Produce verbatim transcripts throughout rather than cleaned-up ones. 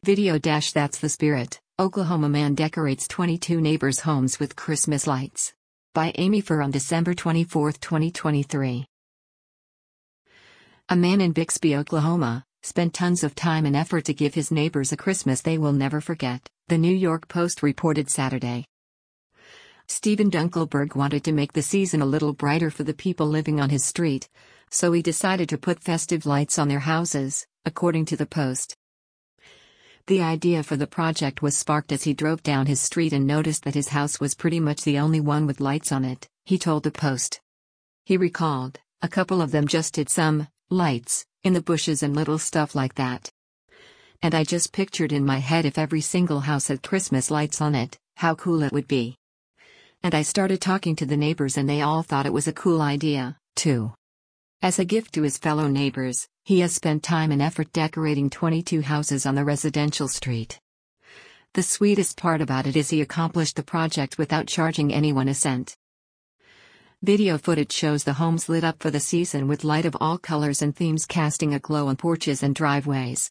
Video dash That's the Spirit. Oklahoma man decorates twenty-two neighbors' homes with Christmas lights. By Amy Furr on December twenty-fourth, twenty twenty-three. A man in Bixby, Oklahoma, spent tons of time and effort to give his neighbors a Christmas they will never forget, the New York Post reported Saturday. Stephen Dunkelberg wanted to make the season a little brighter for the people living on his street, so he decided to put festive lights on their houses, according to the Post. The idea for the project was sparked as he drove down his street and noticed that his house was pretty much the only one with lights on it, he told the Post. He recalled, a couple of them just did some lights in the bushes and little stuff like that. And I just pictured in my head if every single house had Christmas lights on it, how cool it would be. And I started talking to the neighbors and they all thought it was a cool idea, too. As a gift to his fellow neighbors, he has spent time and effort decorating twenty-two houses on the residential street. The sweetest part about it is he accomplished the project without charging anyone a cent. Video footage shows the homes lit up for the season with light of all colors and themes casting a glow on porches and driveways.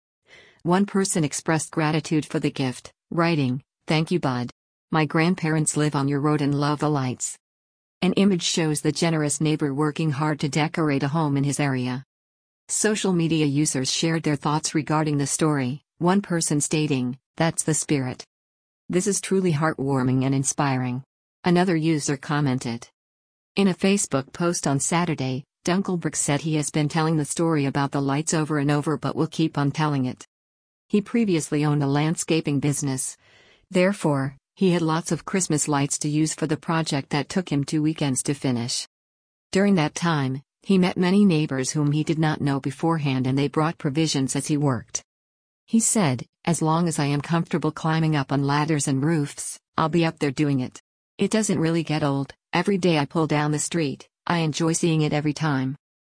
One person expressed gratitude for the gift, writing, "Thank you, bud. My grandparents live on your road and love the lights." An image shows the generous neighbor working hard to decorate a home in his area. Social media users shared their thoughts regarding the story, one person stating, "That's the spirit. This is truly heartwarming and inspiring." Another user commented. In a Facebook post on Saturday, Dunkelberg said he has been telling the story about the lights over and over but will keep on telling it. He previously owned a landscaping business. Therefore, he had lots of Christmas lights to use for the project that took him two weekends to finish. During that time, he met many neighbors whom he did not know beforehand and they brought provisions as he worked. He said, "As long as I am comfortable climbing up on ladders and roofs, I'll be up there doing it. It doesn't really get old. Every day I pull down the street, I enjoy seeing it every time."